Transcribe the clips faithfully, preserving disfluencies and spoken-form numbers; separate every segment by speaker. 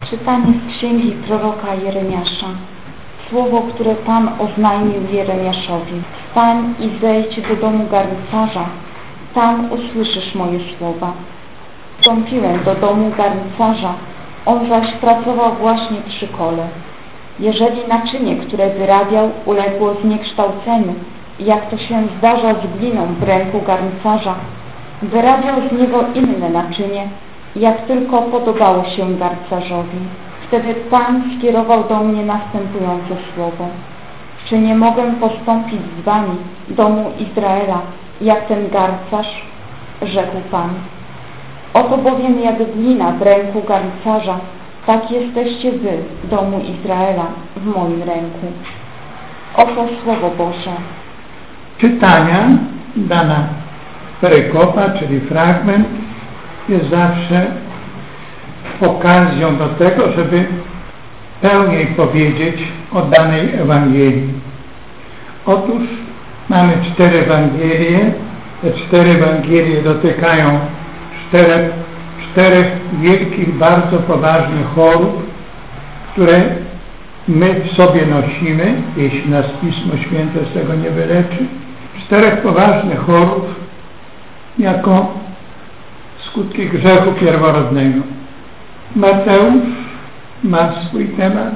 Speaker 1: Czytanie z księgi proroka Jeremiasza. Słowo, które Pan oznajmił Jeremiaszowi. Wstań i zejdź do domu garncarza, tam usłyszysz moje słowa. Wstąpiłem do domu garncarza, on zaś pracował właśnie przy kole. Jeżeli naczynie, które wyrabiał, uległo zniekształceniu, jak to się zdarza z gliną w ręku garncarza, wyrabiał z niego inne naczynie, jak tylko podobało się garncarzowi. Wtedy Pan skierował do mnie następujące słowo. Czy nie mogę postąpić z wami, domu Izraela, jak ten garncarz? Rzekł Pan. Oto bowiem jak glina w ręku garncarza, tak jesteście wy, domu Izraela, w moim ręku. Oto Słowo Boże.
Speaker 2: Czytania, dana perykopa, czyli fragment, jest zawsze okazją do tego, żeby pełniej powiedzieć o danej Ewangelii. Otóż mamy cztery Ewangelie. Te cztery Ewangelie dotykają czterech, czterech wielkich, bardzo poważnych chorób, które my w sobie nosimy, jeśli nas Pismo Święte z tego nie wyleczy. Czterech poważnych chorób jako skutki grzechu pierworodnego. Mateusz ma swój temat,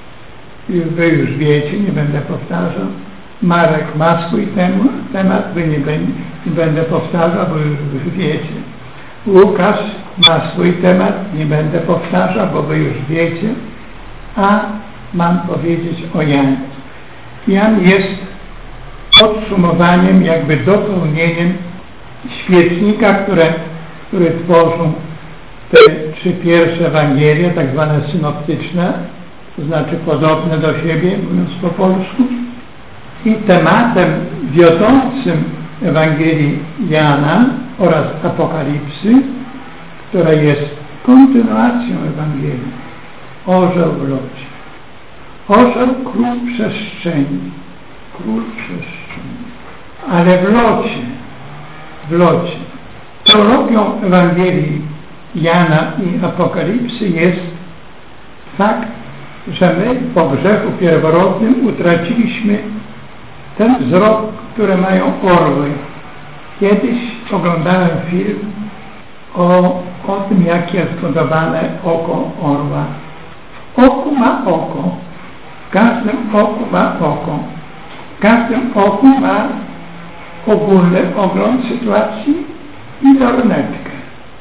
Speaker 2: wy już wiecie, nie będę powtarzał. Marek ma swój temat, wy nie, będę, nie będę powtarzał, bo już wiecie. Łukasz ma swój temat, nie będę powtarzał, bo wy już wiecie. A mam powiedzieć o Janie. Jan jest podsumowaniem, jakby dopełnieniem świecznika, które, które tworzą te trzy pierwsze Ewangelie, tak zwane synoptyczne, to znaczy podobne do siebie, mówiąc po polsku. I tematem wiodącym Ewangelii Jana oraz Apokalipsy, która jest kontynuacją Ewangelii, orzeł w locie. Orzeł król przestrzeni, król przestrzeni, ale w locie, w locie. Teologią Ewangelii Jana i Apokalipsy jest fakt, że my po grzechu pierworodnym utraciliśmy ten wzrok, który mają orły. Kiedyś oglądałem film o, o tym, jak jest zbudowane oko orła. W oku ma oko, w każdym oku ma oko, w każdym oku ma ogólny ogląd sytuacji i lornetkę.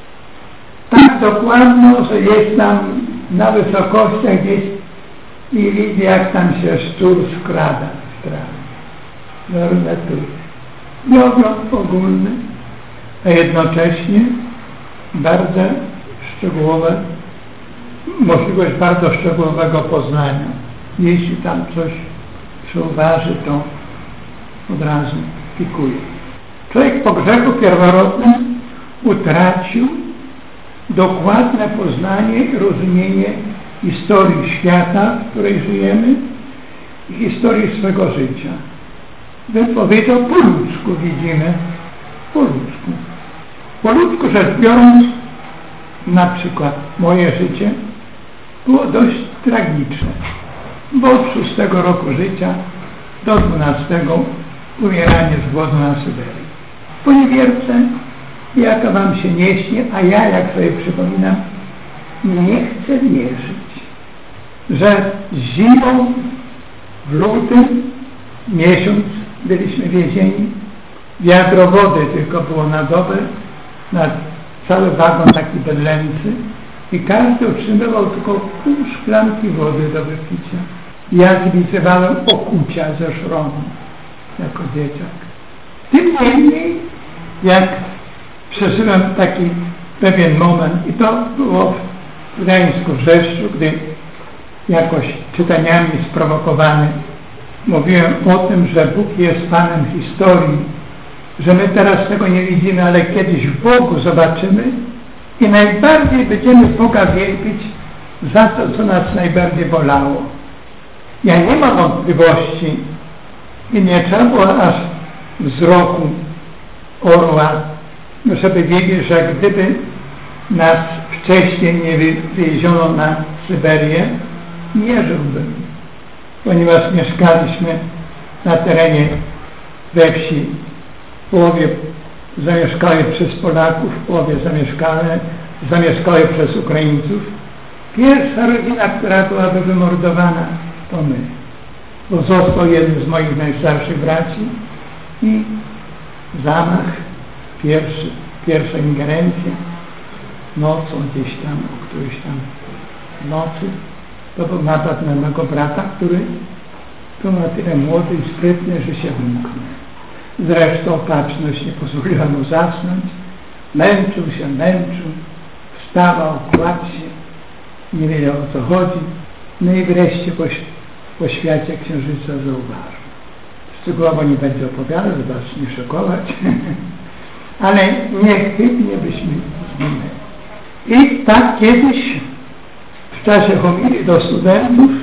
Speaker 2: Tak dokładno, że jest tam na wysokościach gdzieś i widzi, jak tam się szczur skrada w trawie. Lornetuje. I ogląd ogólny, a jednocześnie bardzo szczegółowe, możliwość bardzo szczegółowego poznania. Jeśli tam coś zauważy, to od razu pikuje. Człowiek po grzechu pierworodnym utracił dokładne poznanie i rozumienie historii świata, w której żyjemy i historii swego życia. Bym powiedział, po ludzku widzimy, po ludzku. Po ludzku rzecz biorąc, na przykład moje życie było dość tragiczne, bo od szóstego roku życia do dwunastego umieranie z głodu na Syberii. Po niewierce, jaka wam się nie śni, a ja, jak sobie przypominam, nie chcę wierzyć, że zimą w lutym miesiąc byliśmy więzieni, wiadro wody tylko było na dobę, na cały wagon taki bydlęcy i każdy otrzymywał tylko pół szklanki wody do wypicia. Ja zwisywałem okucia ze szronu jako dzieciak. Tym niemniej, jak przeżyłem taki pewien moment i to było w Gdańsku, w Rzeszczu, gdy jakoś czytaniami sprowokowany mówiłem o tym, że Bóg jest Panem historii, że my teraz tego nie widzimy, ale kiedyś w Bogu zobaczymy i najbardziej będziemy Boga wielbić za to, co nas najbardziej bolało. Ja nie mam wątpliwości i nie trzeba było aż wzroku orła, żeby wiedzieć, że gdyby nas wcześniej nie wywieziono na Syberię, nie żyłbym, ponieważ mieszkaliśmy na terenie we wsi, w połowie zamieszkałe przez Polaków, w połowie zamieszkane, zamieszkałe przez Ukraińców. Pierwsza rodzina, która byłaby wymordowana, to my. Bo został jeden z moich najstarszych braci i zamach, pierwszy, pierwsza ingerencja, nocą gdzieś tam, o którejś tam nocy, to był napad na mego brata, który był na tyle młody i sprytny, że się wymknął. Zresztą opatrzność nie pozwoliła mu zasnąć, męczył się, męczył, wstawał, kładł się, nie wiedział o co chodzi, no i wreszcie po, po świecie księżyca zauważył. Szczegółowo nie będzie opowiadał, żeby was nie szokować, ale niechybnie byśmy zginęli. I tak kiedyś w czasie homilii do studentów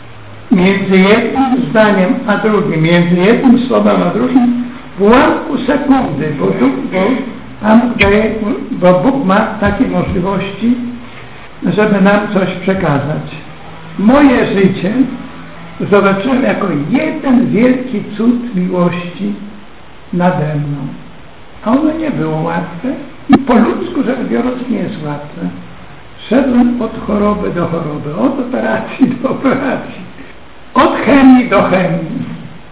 Speaker 2: między jednym zdaniem a drugim, między jednym słowem a drugim w ułamku sekundy, bo, tu, bo, Pan daje, bo Bóg ma takie możliwości, żeby nam coś przekazać. Moje życie zobaczyłem jako jeden wielki cud miłości nade mną. A ono nie było łatwe i po ludzku rzecz biorąc nie jest łatwe. Szedłem od choroby do choroby, od operacji do operacji, od chemii do chemii.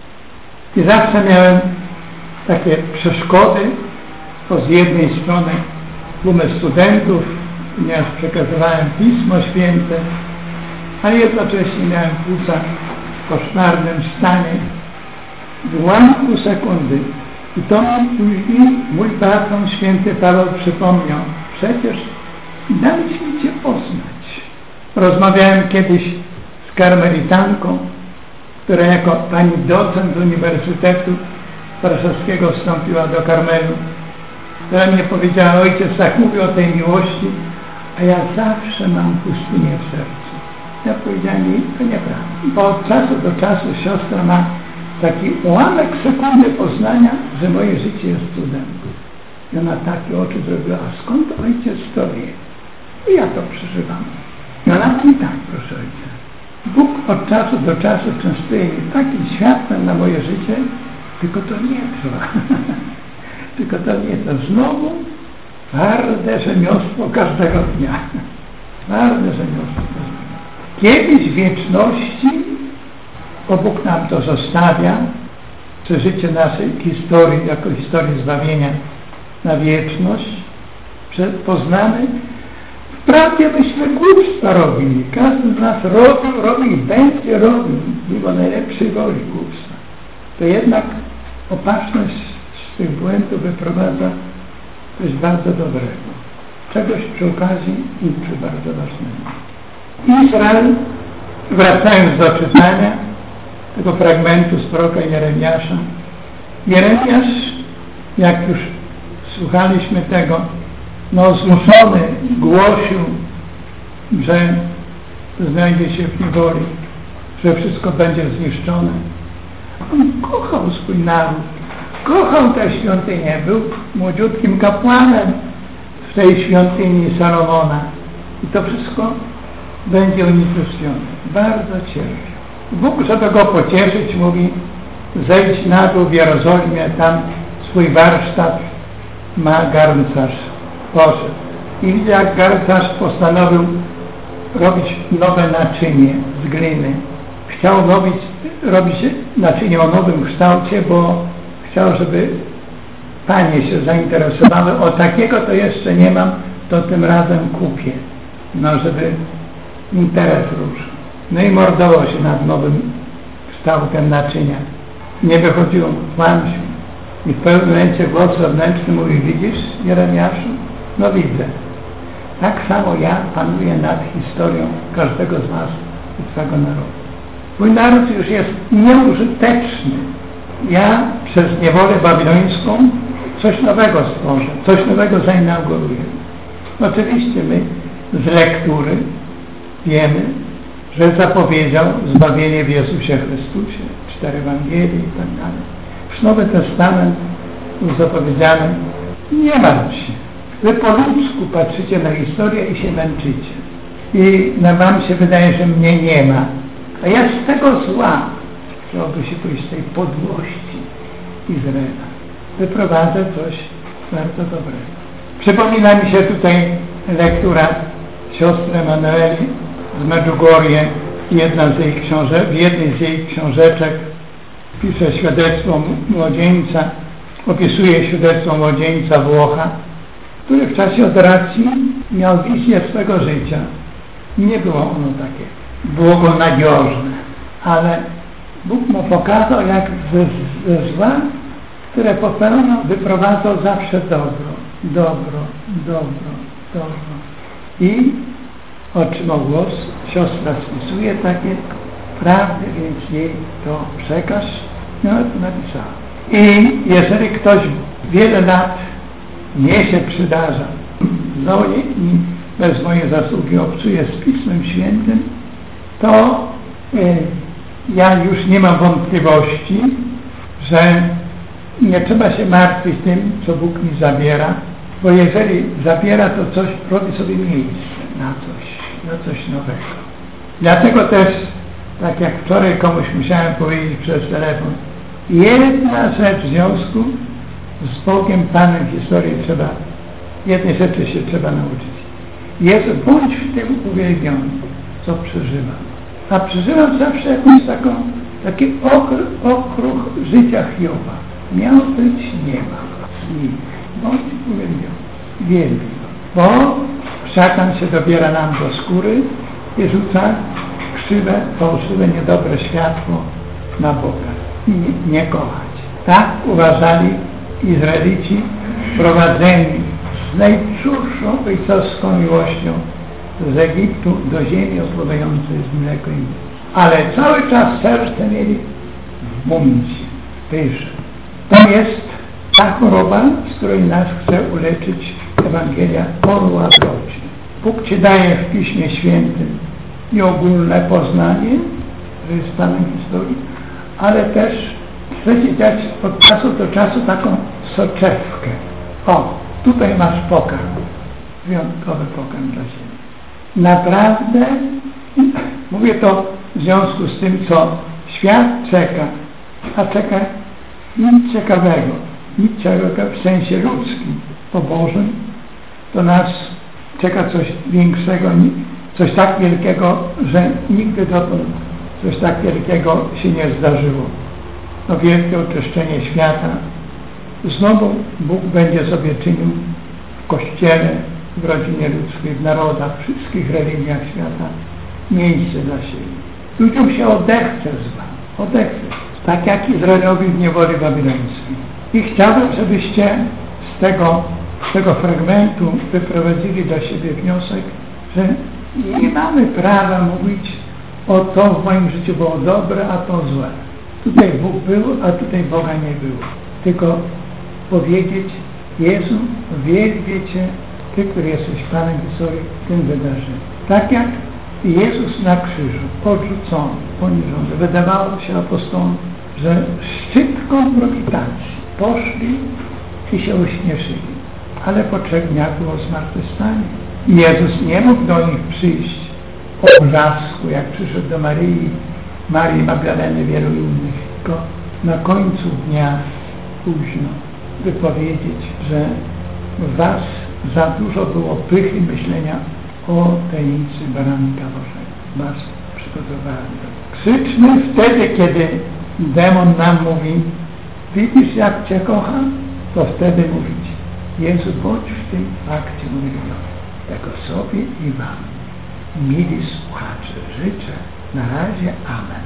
Speaker 2: I zawsze miałem takie przeszkody, bo z jednej strony tłumy studentów, ponieważ przekazywałem Pismo Święte, a jednocześnie miałem płuca w koszmarnym stanie w ułamku sekundy. I to mi później mój patron święty Paweł przypomniał. Przecież daliśmy Cię poznać. Rozmawiałem kiedyś z karmelitanką, która jako pani docent Uniwersytetu Warszawskiego wstąpiła do Karmelu, która mnie powiedziała: ojciec tak mówi o tej miłości, a ja zawsze mam pustynię w sercu. Ja powiedziałem jej, to nieprawda, bo od czasu do czasu siostra ma taki ułamek sekundy poznania, że moje życie jest cudem. I ona takie oczy zrobiła: a skąd ojciec to wie? I ja to przeżywam. I ona mówi tak: proszę ojca, Bóg od czasu do czasu częstuje mi takim światłem na moje życie, tylko to nie trwa. Tylko to nie to znowu twarde rzemiosło każdego dnia. Twarde rzemiosło każdego dnia. Kiedyś w wieczności, bo Bóg nam to zostawia, przeżycie naszej historii jako historii zbawienia na wieczność, poznamy. Wprawdzie myśmy głupstwa robili. Każdy z nas robił, robił i będzie robił, mimo najlepszej woli głupstwa. To jednak opatrzność z tych błędów wyprowadza coś bardzo dobrego. Czegoś przy okazji i przy bardzo ważnego. Izrael, wracając do czytania tego fragmentu z proroka Jeremiasza, Jeremiasz, jak już słuchaliśmy tego, no zmuszony głosił, że znajdzie się w niewoli, że wszystko będzie zniszczone. On kochał swój naród, kochał tę świątynię, był młodziutkim kapłanem w tej świątyni Salomona i to wszystko będzie unicestwione. Bardzo cierpiał. Bóg, żeby go pocieszyć, mówi: zejdź na dół w Jerozolimie, tam swój warsztat ma garncarz. Poszedł. I widzę, jak garncarz postanowił robić nowe naczynie z gliny. Chciał robić, robić naczynie o nowym kształcie, bo chciał, żeby panie się zainteresowały. O takiego to jeszcze nie mam, to tym razem kupię. No, żeby interes ruszył. No i mordował się nad nowym kształtem naczynia. Nie wychodziło mu, kłamsił. I w pewnym momencie głos wewnętrzny mówi: widzisz, Jeremiaszu? No widzę. Tak samo ja panuję nad historią każdego z was i twego narodu. Mój naród już jest nieużyteczny. Ja przez niewolę babilońską coś nowego stworzę, coś nowego zainauguruję. Oczywiście my z lektury wiemy, że zapowiedział zbawienie w Jezusie Chrystusie, cztery Ewangelii i tak dalej. Już Nowy Testament był zapowiedziany. Nie martw się. Wy po ludzku patrzycie na historię i się męczycie. i na wam się wydaje, że mnie nie ma. A ja z tego zła, chciałoby się pójść z tej podłości Izraela, wyprowadzę coś bardzo dobrego. Przypomina mi się tutaj lektura siostry Emanueli z Medjugorje. Jedna z jej książek, w jednej z jej książeczek pisze świadectwo młodzieńca, opisuje świadectwo młodzieńca Włocha, który w czasie adoracji miał wizję swego życia. Nie było ono takie błogonadzieżne, ale Bóg mu pokazał, jak ze, ze zła, które popełniał, wyprowadzał zawsze dobro, dobro, dobro, dobro. I otrzymał głos, siostra spisuje takie prawdy, więc jej to przekaż. No to napisała. I jeżeli ktoś wiele lat mnie się przydarza, znowu i bez mojej zasługi obcuje z Pismem Świętym, to y, ja już nie mam wątpliwości, że nie trzeba się martwić tym, co Bóg mi zabiera, bo jeżeli zabiera, to coś robi sobie miejsce na coś, na coś nowego. Dlatego też, tak jak wczoraj komuś musiałem powiedzieć przez telefon, jedna rzecz w związku z Bogiem, Panem historii trzeba, jednej rzeczy się trzeba nauczyć. Jest, bądź w tym uwielbiony, co przeżywam. A przeżywam zawsze jakąś taką, taki okruch, okruch życia Hioba. Miał być, nie ma. Nic. Bądź uwielbiony. Wielbi. Bo szatan się dobiera nam do skóry i rzuca krzywe, fałszywe, niedobre światło na Boga. I nie, nie kochać. Tak uważali Izraelici prowadzeni z najczulszą ojcowską miłością z Egiptu do ziemi opływającej z mleko i miód. Ale cały czas serce mieli w buncie, pysze. To jest ta choroba, z której nas chce uleczyć Ewangelia orła drogi. Bóg Ci daje w Piśmie Świętym i ogólne poznanie, że jest Panem historii, ale też chce Ci dać od czasu do czasu taką soczewkę. O, tutaj masz pokarm, wyjątkowy pokarm dla Ciebie. Naprawdę, mówię to w związku z tym, co świat czeka, a czeka nic ciekawego, nic ciekawego w sensie ludzkim, po Bożym, to nas czeka coś większego, coś tak wielkiego, że nigdy dotąd coś tak wielkiego się nie zdarzyło. No wielkie oczyszczenie świata. Znowu Bóg będzie sobie czynił w Kościele, w rodzinie ludzkiej, w narodach, w wszystkich religiach świata miejsce dla siebie. Ludziom się odechce zła, odechce. Tak jak Izraelowi w niewoli babilońskiej. I chciałbym, żebyście z tego, z tego fragmentu wyprowadzili dla siebie wniosek, że nie mamy prawa mówić o to w moim życiu było dobre, a to złe. Tutaj Bóg był, a tutaj Boga nie było. Tylko powiedzieć, Jezu, wielbię Cię, Ty, który jesteś Panem historii w tym wydarzeniu. Tak jak Jezus na krzyżu, odrzucony, poniżony, wydawało się apostołom, że szczytką grawitacji poszli i się uśmieszyli. Ale po trzech dniach było zmartwychwstanie. Jezus nie mógł do nich przyjść o brzasku, jak przyszedł do Maryi, Marii Magdaleny, wielu innych, tylko na końcu dnia późno wypowiedzieć, że w was za dużo było pychy myślenia o tajemnicy baranka Bożego. Was przygotowałem. Krzyczmy wtedy, kiedy demon nam mówi, widzisz jak Cię kocham, to wtedy mówić, Jezu, bądź w tym fakcie uwielbiony. Tego sobie i wam, mili słuchacze, życzę. Na razie amen.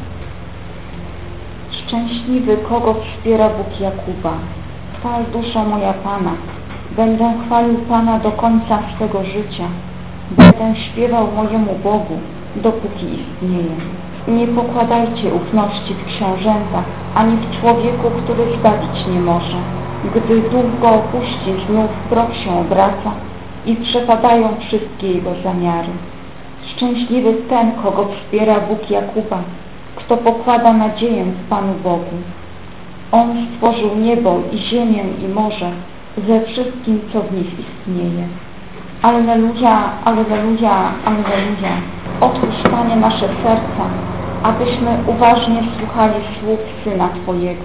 Speaker 1: Szczęśliwy, kogo wspiera Bóg Jakuba. Chwal duszo moja Pana. Będę chwalił Pana do końca swego życia. Będę śpiewał mojemu Bogu, dopóki istnieje. Nie pokładajcie ufności w książętach, ani w człowieku, który zbawić nie może. Gdy duch go opuści, znów w proch się obraca i przepadają wszystkie jego zamiary. Szczęśliwy ten, kogo wspiera Bóg Jakuba, kto pokłada nadzieję w Panu Bogu. On stworzył niebo i ziemię i morze ze wszystkim, co w nich istnieje. Alleluja, alleluja, alleluja. Otwórz, Panie, nasze serca, abyśmy uważnie słuchali słów Syna Twojego.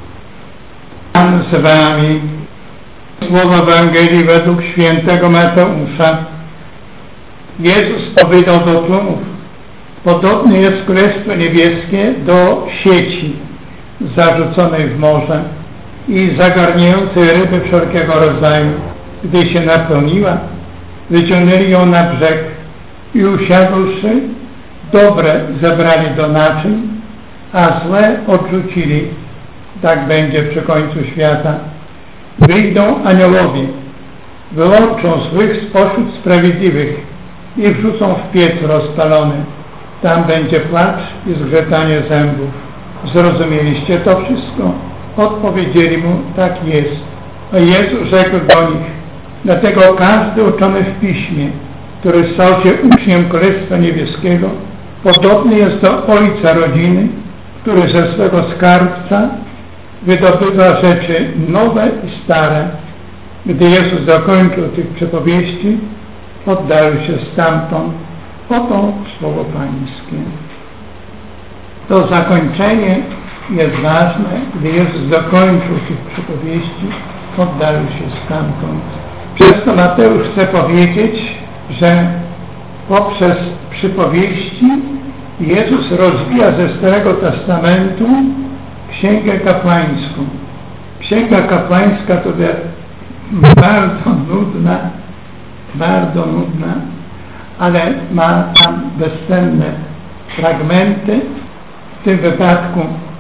Speaker 2: Pan z Wami. Słowo Ewangelii według świętego Mateusza. Jezus powiedział do tłumów: podobne jest Królestwo Niebieskie do sieci zarzuconej w morze i zagarniającej ryby wszelkiego rodzaju. Gdy się napełniła, wyciągnęli ją na brzeg i usiadłszy, dobre zabrali do naczyń, a złe odrzucili. Tak będzie przy końcu świata. Wyjdą aniołowie, wyłączą złych spośród sprawiedliwych i wrzucą w piec rozpalony. Tam będzie płacz i zgrzytanie zębów. Zrozumieliście to wszystko? Odpowiedzieli mu: tak jest. A Jezus rzekł do nich: dlatego każdy uczony w Piśmie, który stał się uczniem Królestwa Niebieskiego, podobny jest do ojca rodziny, który ze swego skarbca wydobywa rzeczy nowe i stare. Gdy Jezus zakończył tych przypowieści, oddalił się stamtąd. Oto słowo Pańskie. To zakończenie jest ważne. Gdy Jezus zakończył tych przypowieści, oddalił się stamtąd. Przez to Mateusz chce powiedzieć, że poprzez przypowieści Jezus rozwija ze Starego Testamentu Księgę Kapłańską. Księga Kapłańska to jest bardzo nudna, bardzo nudna, ale ma tam bezcenne fragmenty. W tym wypadku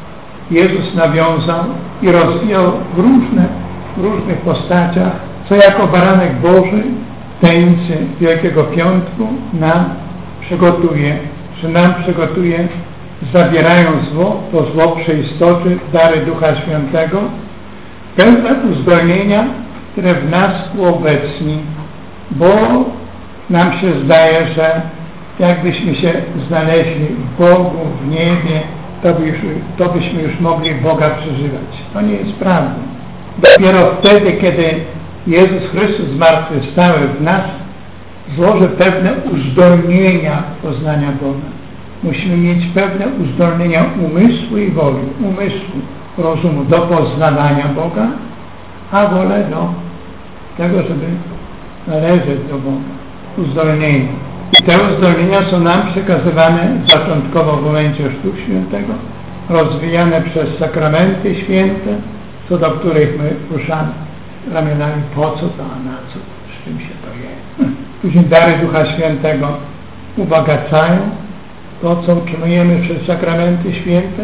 Speaker 2: Jezus nawiązał i rozwijał w, różne, w różnych postaciach, co jako baranek Boży w tajemnicy Wielkiego Piątku nam przygotuje, czy nam przygotuje, zabierając zło, to zło przeistoczy dary Ducha Świętego, pełne uzdolnienia, które w nas uobecni, bo nam się zdaje, że jakbyśmy się znaleźli w Bogu, w niebie, to, byś, to byśmy już mogli Boga przeżywać. To nie jest prawdą. Dopiero wtedy, kiedy Jezus Chrystus zmartwychwstały w nas, złoży pewne uzdolnienia poznania Boga. Musimy mieć pewne uzdolnienia umysłu i woli, umysłu, rozumu do poznawania Boga, a wolę do tego, żeby należeć do Boga. Uzdolnienia. I te uzdolnienia są nam przekazywane zaczątkowo w momencie Chrztu Świętego, rozwijane przez sakramenty święte, co do których my ruszamy ramionami, po co to, a na co, z czym się to je. Później dary Ducha Świętego ubagacają to, co otrzymujemy przez sakramenty święte,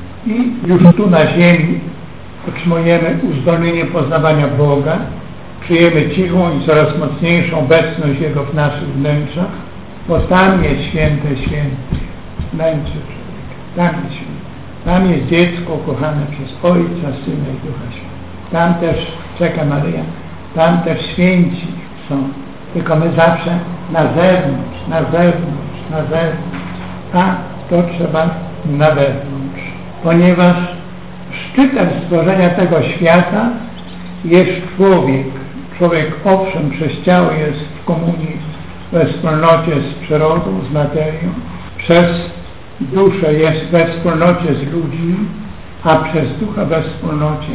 Speaker 2: i już tu na ziemi otrzymujemy uzdolnienie poznawania Boga, czujemy cichą i coraz mocniejszą obecność Jego w naszych wnętrzach, bo tam jest święte święte, wnętrze człowieka, tam jest święte. Tam jest dziecko kochane przez Ojca, Syna i Ducha Świętego. Tam też czeka Maryja, tam też święci są, tylko my zawsze na zewnątrz, na zewnątrz, na zewnątrz, a to trzeba na wewnątrz, ponieważ szczytem stworzenia tego świata jest człowiek. Człowiek owszem przez ciało jest w komunii, we wspólnocie z przyrodą, z materią, przez duszę jest we wspólnocie z ludźmi, a przez ducha we wspólnocie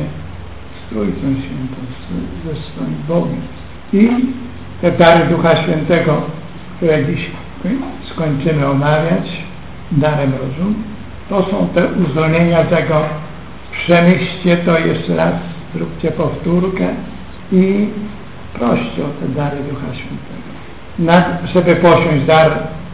Speaker 2: z Trójcą Świętą, ze swoim Bogiem. I te dary Ducha Świętego, które dziś skończymy omawiać, darem rozumu, to są te uzdolnienia tego. Przemyślcie to jeszcze raz, zróbcie powtórkę i proście o te dary Ducha Świętego. Na, żeby posiąść dar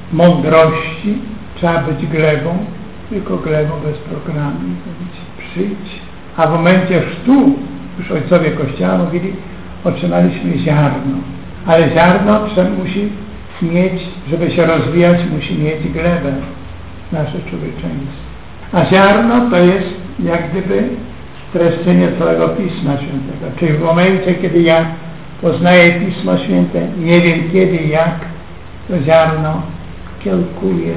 Speaker 2: mądrości, trzeba być glebą, tylko glebą bez programu. Przyjdź. A w momencie chrztu, już ojcowie Kościoła mówili, otrzymaliśmy ziarno. Ale ziarno trzeba musi mieć, żeby się rozwijać, musi mieć glebę, nasze człowieczeństwo. A ziarno to jest jak gdyby streszczenie całego Pisma Świętego. Czyli w momencie, kiedy ja poznaję Pismo Święte, nie wiem kiedy i jak, to ziarno kiełkuje,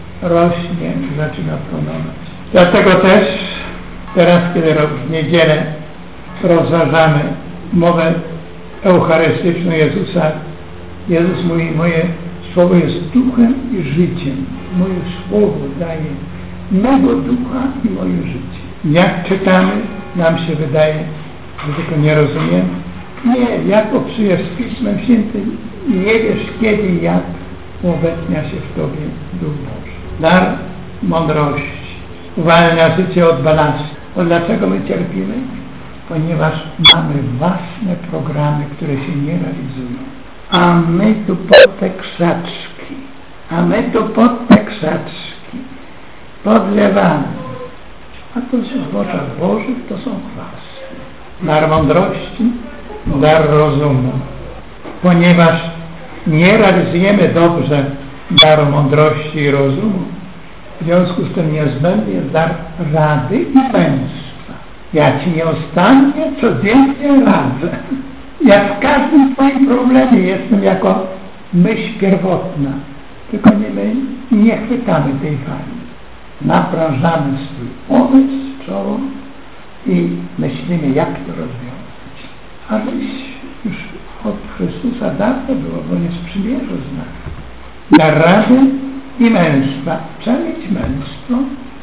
Speaker 2: rośnie, zaczyna płonąć. Dlatego też teraz, kiedy w niedzielę rozważamy mowę eucharystyczną Jezusa Jezus mówi, moje słowo jest duchem i życiem. Moje słowo daje mego ducha i moje życie. Jak czytamy, nam się wydaje, że tylko nie rozumiemy. Nie, jak obcujesz z Pismem Świętym, nie wiesz kiedy i jak uobecnia się w Tobie Duch Boży. Dar mądrości uwalnia życie od balastu. To dlaczego my cierpimy? Ponieważ mamy własne programy, które się nie realizują. A my tu pod te krzaczki, a my tu pod te krzaczki podlewamy. A to w oczach Bożych to są chwasty. Dar mądrości, dar rozumu. Ponieważ nie realizujemy dobrze daru mądrości i rozumu, w związku z tym niezbędny jest dar rady i męstwa. Ja Ci nieustannie codziennie radzę. Jak w każdym Twoim problemie jestem jako myśl pierwotna. Tylko nie my nie chwytamy tej fali. Naprężamy swój umysł, czoło i myślimy, jak to rozwiązać. A myśl już od Chrystusa dawno było, bo jest przymierzu z nami. Dar rady i męstwa. Trzeba mieć męstwo,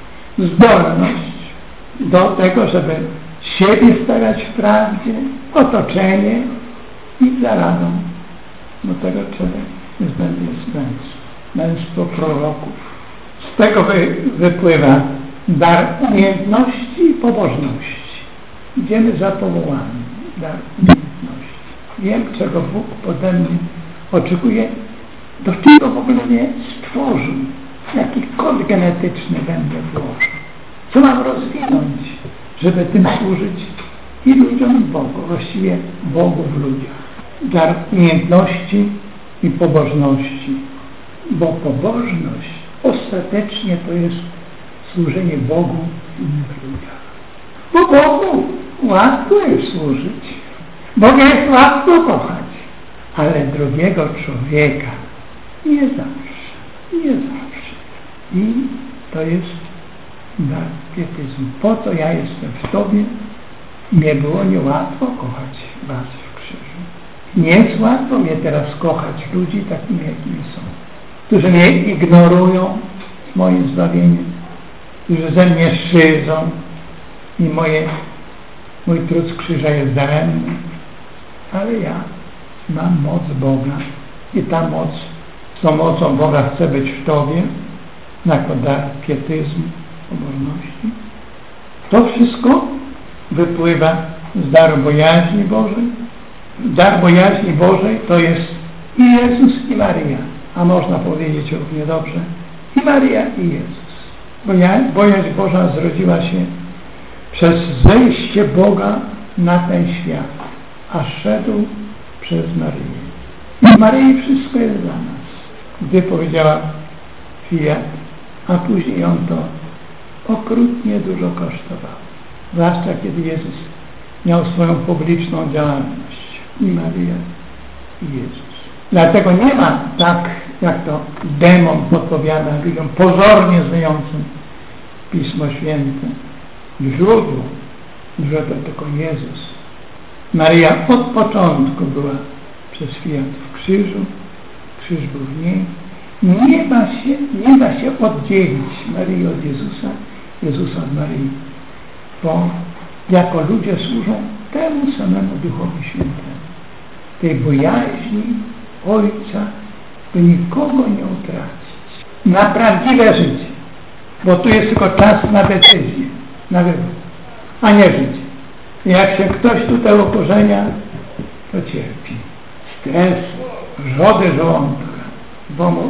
Speaker 2: zdolność do tego, żeby siebie stawiać w prawdzie, otoczenie i za radą. Do tego trzeba niezbędne jest męstwo. Męstwo proroków. Z tego wy, wypływa dar umiejętności i pobożności. Idziemy za powołaniem. Dar umiejętności. Wiem, czego Bóg pode mnie oczekuje, do czego w ogóle mnie stworzył. Jaki kod genetyczny będę włożył. Co mam rozwinąć, żeby tym służyć i ludziom, i Bogu. Właściwie Bogu w ludziach. Dar umiejętności i pobożności. Bo pobożność ostatecznie to jest służenie Bogu w innych ludziach. Bo Bogu łatwo jest służyć. Boga jest łatwo kochać. Ale drugiego człowieka nie zawsze. Nie zawsze. I to jest dar pietyzmu. Po to ja jestem w Tobie. Nie było niełatwo kochać Was w krzyżu. Nie jest łatwo mnie teraz kochać ludzi takimi, jakimi są. Którzy mnie ignorują z moim zbawieniem, którzy ze mnie szydzą i moje, mój trud z krzyża jest daremny. Ale ja mam moc Boga i ta moc, z tą mocą Boga chce być w Tobie, jako dar pietyzmu, pobożności. To wszystko wypływa z daru bojaźni Bożej. Dar bojaźni Bożej to jest i Jezus, i Maria. A można powiedzieć równie dobrze i Maria, i Jezus. Bojaźń Boża zrodziła się przez zejście Boga na ten świat, a szedł przez Maryję. I w Maryi wszystko jest dla nas. Gdy powiedziała fiat, a później ją to okrutnie dużo kosztowało. Zwłaszcza kiedy Jezus miał swoją publiczną działalność. I Maria, i Jezus. Dlatego nie ma tak, jak to demon podpowiada ludziom pozornie znającym Pismo Święte. Źródło, że to tylko Jezus. Maria od początku była przez fiat w krzyżu, krzyż był w niej. Nie da się, nie da się oddzielić Maryi od Jezusa, Jezusa od Maryi, bo jako ludzie służą temu samemu Duchowi Świętemu. Tej bojaźni Ojca, by nikogo nie utracić. Na prawdziwe życie. Bo tu jest tylko czas na decyzję, na wybór, a nie życie. Jak się ktoś tutaj uporzenia, to cierpi. Stres, wrzody żołądka, bo mu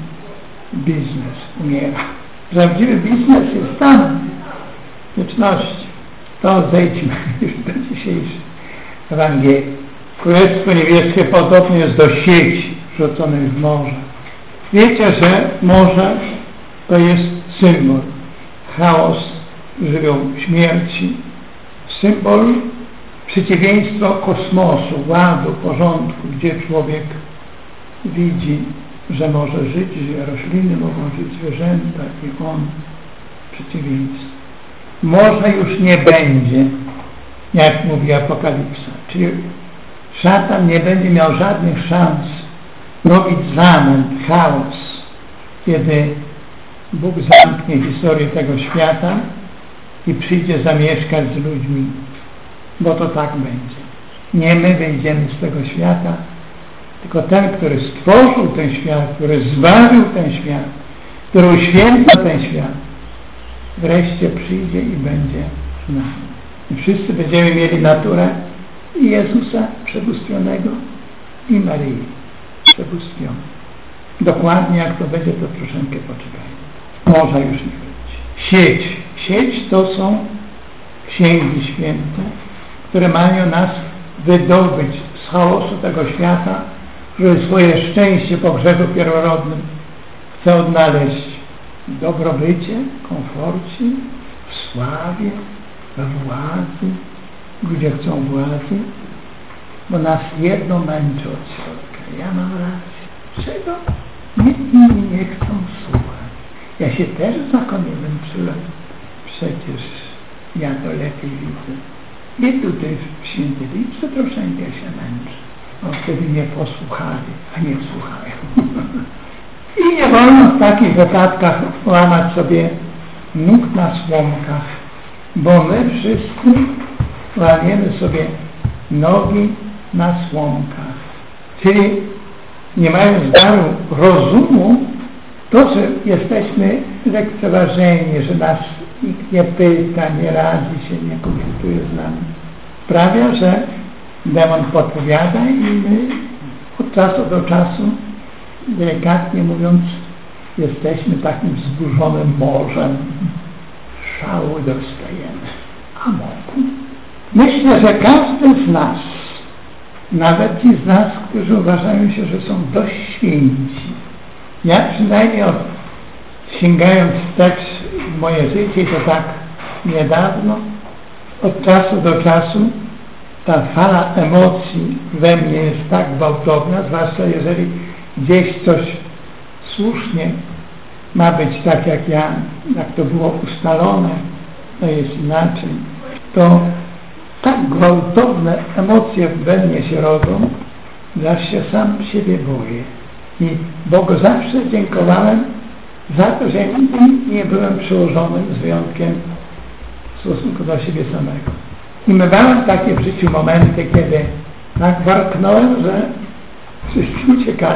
Speaker 2: biznes umiera. Prawdziwy biznes jest tam, w wieczności. To zejdźmy już do dzisiejszej Ewangelii. Królestwo Niebieskie podobnie jest do sieci rzuconej w morze. Wiecie, że morze to jest symbol. Chaos, żywioł śmierci. Symbol przeciwieństwa kosmosu, ładu, porządku, gdzie człowiek widzi, że może żyć, że rośliny mogą żyć, zwierzęta i on przeciwieństwo. Morza już nie będzie, jak mówi Apokalipsa. Czyli szatan nie będzie miał żadnych szans robić zamęt, chaos, kiedy Bóg zamknie historię tego świata i przyjdzie zamieszkać z ludźmi, bo to tak będzie. Nie my wyjdziemy z tego świata, tylko ten, który stworzył ten świat, który zbawił ten świat, który uświęca ten świat, wreszcie przyjdzie i będzie z nami. I wszyscy będziemy mieli naturę i Jezusa przebóstwionego i Maryi przebóstwioną. Dokładnie jak to będzie, to troszeczkę poczekajmy. Może już nie być. Sieć. Sieć to są księgi święte, które mają nas wydobyć z chaosu tego świata, który swoje szczęście po grzechu pierworodnym chce odnaleźć w dobrobycie, komforcie, w sławie, we władzy. Ludzie chcą władzy, bo nas jedno męczy od środka. Ja mam rację. Czego? Nikt inni nie chcą słuchać. Ja się też w zakonie męczyłem. Przecież ja to lepiej widzę. I tutaj w świętej Liczce troszeczkę się męczę. Bo wtedy mnie posłuchali, a nie słuchają. I nie wolno w takich wypadkach łamać sobie nóg na słomkach, bo my wszyscy łamiemy sobie nogi na słomkach. Czyli nie mając daru rozumu, to, że jesteśmy lekceważeni, że nas nikt nie pyta, nie radzi się, nie konsultuje z nami, sprawia, że demon podpowiada i my od czasu do czasu, delikatnie mówiąc, jesteśmy takim wzburzonym morzem. Szału dostajemy. Amoku. Myślę, że każdy z nas, nawet ci z nas, którzy uważają się, że są dość święci, ja przynajmniej od, sięgając wstecz w moje życie, to tak niedawno, od czasu do czasu ta fala emocji we mnie jest tak gwałtowna, zwłaszcza jeżeli gdzieś coś słusznie ma być tak jak ja, jak to było ustalone, to jest inaczej, to tak gwałtowne emocje we mnie się rodzą, że aż się sam siebie boję. I Bogu zawsze dziękowałem za to, że nigdy nie byłem przełożonym z wyjątkiem w stosunku do siebie samego. I miałem takie w życiu momenty, kiedy tak warknąłem, że wszyscy uciekali.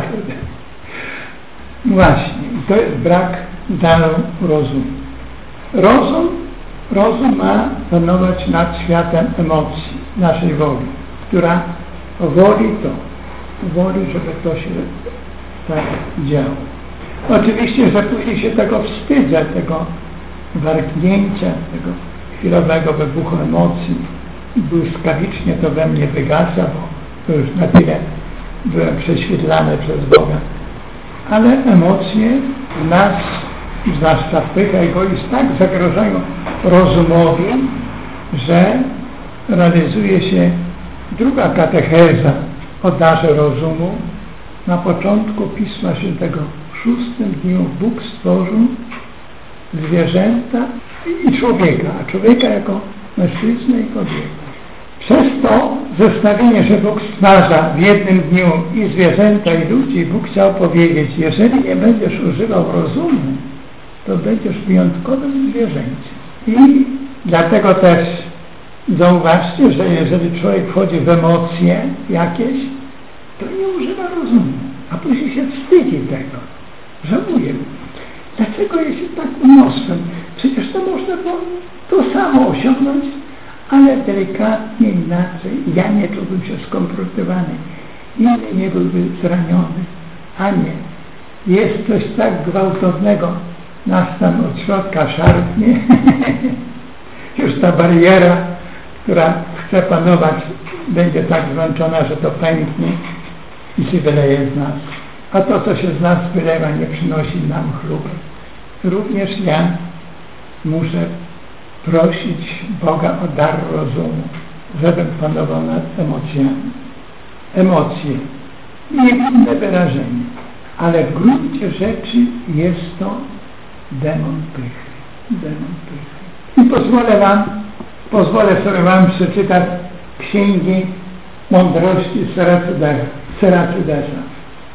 Speaker 2: Właśnie, i to jest brak daru rozumu. Rozum, rozum ma panować nad światem emocji, naszej woli, która woli to, woli, żeby to się tak działo. Oczywiście, że później się tego wstydzę, tego warknięcia, tego chwilowego wybuchu emocji. Błyskawicznie to we mnie wygasa, bo już na tyle byłem prześwietlany przez Boga. Ale emocje w nas, zwłaszcza pycha i egoizm, tak zagrażają rozumowi, że realizuje się druga katecheza o darze rozumu. Na początku Pisma Świętego w szóstym dniu Bóg stworzył zwierzęta i człowieka, a człowieka jako mężczyznę i kobietę. Przez to zestawienie, że Bóg stwarza w jednym dniu i zwierzęta i ludzi, Bóg chciał powiedzieć, jeżeli nie będziesz używał rozumu, to będziesz wyjątkowym zwierzęciem. I dlatego też zauważcie, że jeżeli człowiek wchodzi w emocje jakieś, to nie używa rozumu, a później się wstydzi tego. Żałuje. Dlaczego jest tak uniosłem? Przecież to można było to samo osiągnąć, ale delikatnie inaczej. Ja nie czułbym się skompromitowany, inny nie byłby zraniony, a nie. Jest coś tak gwałtownego, nas tam od środka szarpnie. Już ta bariera, która chce panować, będzie tak złączona, że to pęknie i się wyleje z nas. A to, co się z nas wylewa, nie przynosi nam chluby. Również ja muszę prosić Boga o dar rozumu, żebym panował nad emocjami. Emocje, niewinne wyrażenie, ale w gruncie rzeczy jest to demon pychy. Demon pychy. I pozwolę wam, pozwolę sobie wam przeczytać księgi mądrości Seracydesa.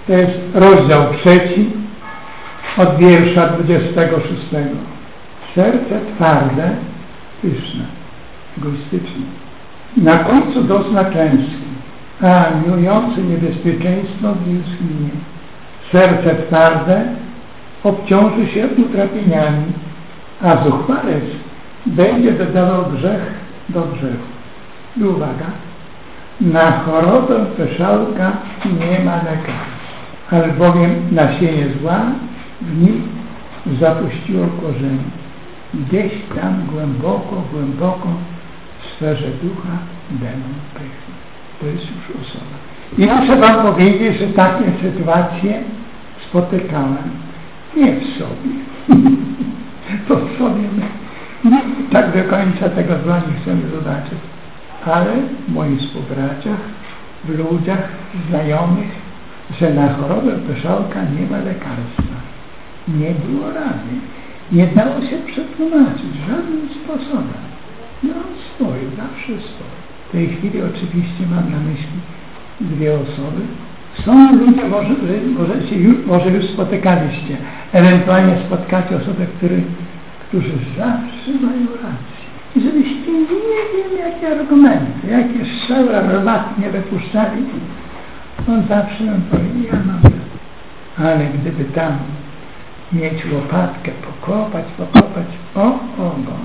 Speaker 2: To jest rozdział trzeci od wiersza dwudziestego szóstego. Serce twarde, pyszne, egoistyczne. Na końcu dozna klęski, a miłujący niebezpieczeństwo w nim zginie. Serce twarde obciąży się utrapieniami, a zuchwalec będzie dodawał grzech do grzechu. I uwaga, na chorobę pyszałka nie ma lekarstwa, albowiem nasienie zła w nim zapuściło korzenie. Gdzieś tam głęboko, głęboko w sferze ducha demon pychy. To jest już osoba. I muszę wam powiedzieć, że takie sytuacje spotykałem nie w sobie. To w sobie nie tak do końca tego zła nie chcemy zobaczyć, ale w moich współbraciach, w ludziach, znajomych, że na chorobę pyszałka nie ma lekarstwa. Nie było rady. Nie dało się przetłumaczyć żadnym sposobem. No stoi, zawsze stoi. W tej chwili oczywiście mam na myśli dwie osoby. Są ludzie, może, może, się już, może już spotykaliście, ewentualnie spotkacie osoby, które, którzy zawsze mają rację. I żebyście nie wiem jakie argumenty, jakie strzały armatnie wypuszczali, on zawsze nam powie, ja mam rację. Ale gdyby tam mieć łopatkę, pokopać, pokopać, o ogon,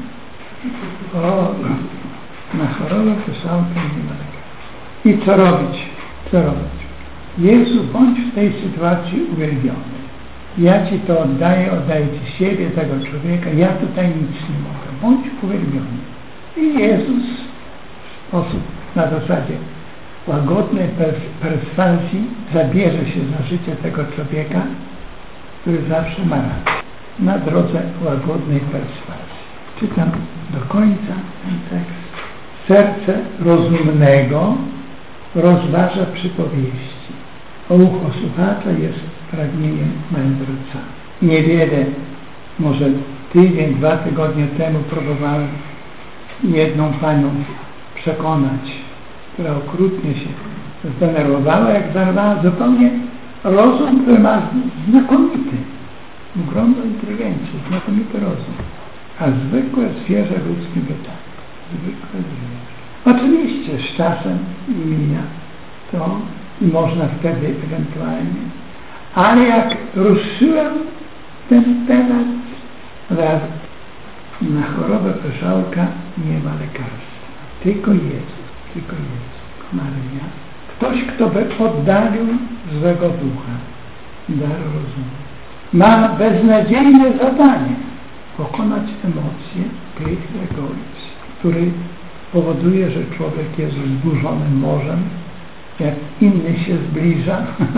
Speaker 2: o na chorobę pyszałkę nie ma lekarstwa. I co robić? Co robić? Jezu, bądź w tej sytuacji uwielbiony. Ja Ci to oddaję, oddaję Ci siebie, tego człowieka, ja tutaj nic nie mogę. Bądź uwielbiony. I Jezus w sposób na zasadzie łagodnej perswazji zabierze się za życie tego człowieka, który zawsze ma rację. Na drodze łagodnej perswazji. Czytam do końca ten tekst. Serce rozumnego rozważa przypowieści, a ucho słuchacza jest pragnieniem mędrca. Niewiele, może tydzień, dwa tygodnie temu próbowałem jedną panią przekonać, która okrutnie się zdenerwowała, jak zarwała zupełnie rozum, który ma znakomity, ogromną inteligencję, znakomity rozum, a zwykłe zwierzę ludzkie by tak, zwykłe zwierzę. Oczywiście z czasem mija to i można wtedy ewentualnie, ale jak ruszyłem ten temat, raz na chorobę pyszałka nie ma lekarstwa, tylko Jezus, tylko Jezus, Maryja. Ktoś, kto by oddalił złego ducha, dar rozumu, ma beznadziejne zadanie pokonać emocje, pychy, egoizm, który powoduje, że człowiek jest zburzonym morzem, jak inny się zbliża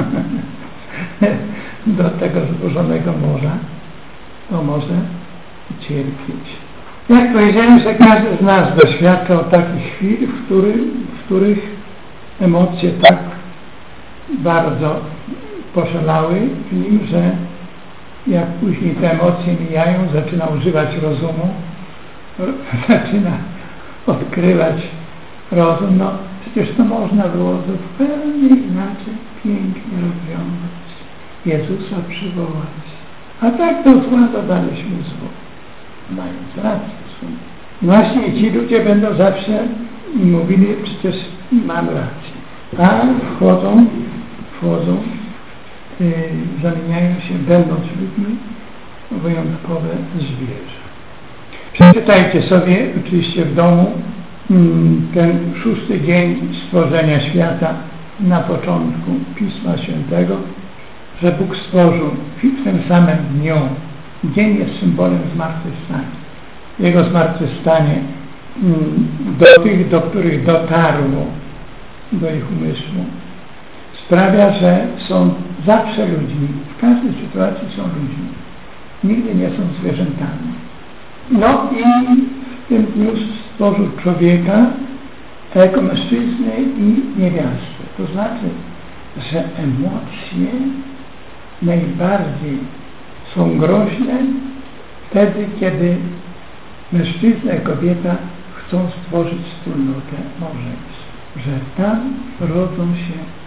Speaker 2: do tego zburzonego morza, to może cierpieć. Jak powiedziałem, że każdy z nas doświadczał takich chwil, w, który, w których emocje tak bardzo poszalały w nim, że jak później te emocje mijają, zaczyna używać rozumu, zaczyna odkrywać rozum. No przecież to można było zupełnie inaczej, pięknie rozwiązać. Jezusa przywołać. A tak do zła dodaliśmy zło. Mając rację. Właśnie ci ludzie będą zawsze mówili, przecież mam rację. A wchodzą, wchodzą, yy, zamieniają się, będąc ludźmi, wyjątkowe zwierzę. Przeczytajcie sobie oczywiście w domu ten szósty dzień stworzenia świata na początku Pisma Świętego, że Bóg stworzył w tym samym dniu. Dzień jest symbolem zmartwychwstania. Jego zmartwychwstanie do tych, do których dotarło do ich umysłu, sprawia, że są zawsze ludźmi. W każdej sytuacji są ludźmi. Nigdy nie są zwierzętami. No i w tym dniu stworzył człowieka jako mężczyznę i niewiastę. To znaczy, że emocje najbardziej są groźne wtedy, kiedy mężczyzna i kobieta chcą stworzyć wspólnotę małżeńską. Że tam rodzą się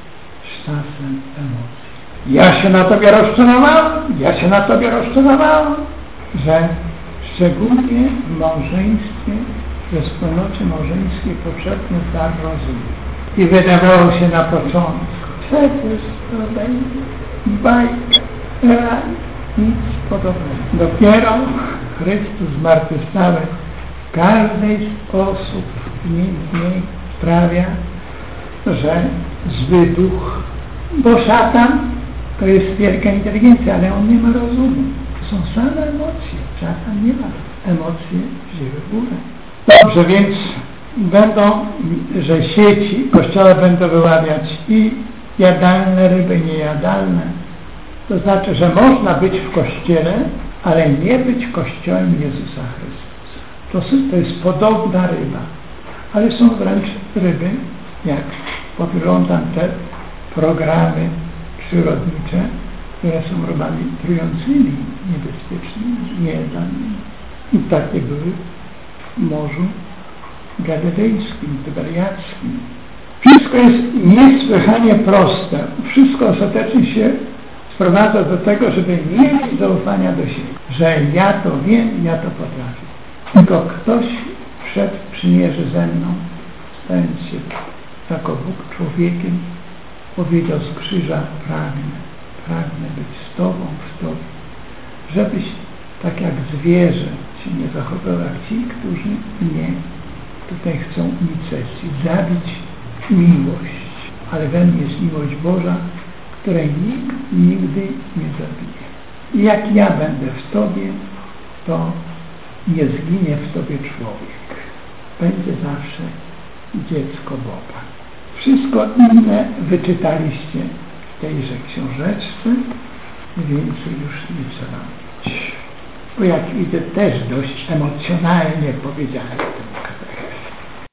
Speaker 2: z czasem emocji. Ja się na Tobie rozczarowałem, ja się na Tobie rozczarowałem, że szczególnie w małżeństwie, we wspólnocie małżeńskiej potrzebny dar rozumu. I wydawało się na początku, przecież to będzie bajka, raj, nic podobnego. Dopiero Chrystus zmartwychwstały w każdej z osób w niej, w niej sprawia, że zły duch, bo szatan to jest wielka inteligencja, ale on nie ma rozumu. To są same emocje. Szatan nie ma. Emocje wzięły górę. Dobrze, więc będą, że sieci Kościoła będą wyławiać i jadalne ryby, i niejadalne. To znaczy, że można być w Kościele, ale nie być Kościołem Jezusa Chrystusa. To, to jest podobna ryba. Ale są wręcz ryby, jak podglądam te programy przyrodnicze, które są rybami trującymi, niebezpiecznymi, niejadalnymi. I takie były w Morzu Galilejskim, Tyberiackim. Wszystko jest niesłychanie proste. Wszystko ostatecznie się sprowadza do tego, żeby mieli zaufania do siebie. Że ja to wiem, ja to potrafię. Tylko ktoś wszedł w przymierze ze mną, stając się jako Bóg człowiekiem, powiedział z krzyża: pragnę, pragnę być z Tobą, w Tobie. Żebyś tak jak zwierzę się nie zachowywał jak ci, którzy mnie tutaj chcą unicestwić, zabić miłość. Ale we mnie jest miłość Boża, której nikt nigdy nie zabije. I jak ja będę w Tobie, to nie zginie w Tobie człowiek. Będzie zawsze dziecko Boga. Wszystko inne wyczytaliście w tejże książeczce, więcej już nie trzeba mieć. Bo jak widzę, też dość emocjonalnie powiedziałem.